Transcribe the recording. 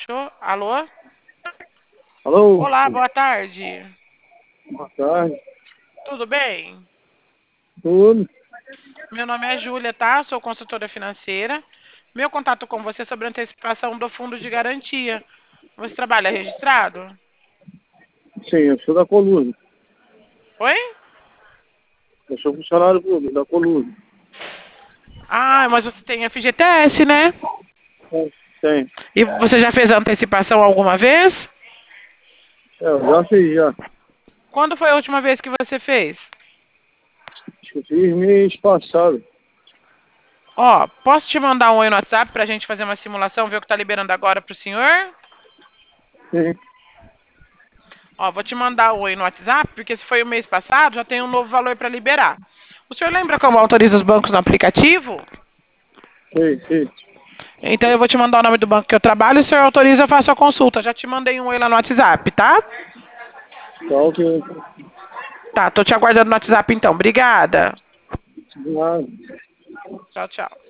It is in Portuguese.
Show. Alô? Alô? Olá, boa tarde. Boa tarde. Tudo bem? Tudo? Meu nome é Júlia, tá? Sou consultora financeira. Meu contato com você é sobre a antecipação do fundo de garantia. Você trabalha registrado? Sim, eu sou da Coluna. Oi? Eu sou funcionário público da Coluna. Ah, mas você tem FGTS, né? Tem. E você já fez a antecipação alguma vez? Eu já fiz, já. Quando foi a última vez que você fez? Acho que eu fiz mês passado. Ó, posso te mandar um oi no WhatsApp pra gente fazer uma simulação, ver o que tá liberando agora pro senhor? Sim. Ó, vou te mandar um oi no WhatsApp, porque se foi o mês passado, já tem um novo valor para liberar. O senhor lembra como autoriza os bancos no aplicativo? Sim, sim. Então eu vou te mandar o nome do banco que eu trabalho, o senhor autoriza, eu faço a consulta. Já te mandei um oi lá no WhatsApp, tá? Tá ok. Tá, tô te aguardando no WhatsApp então. Obrigada. Nada. Tchau, tchau.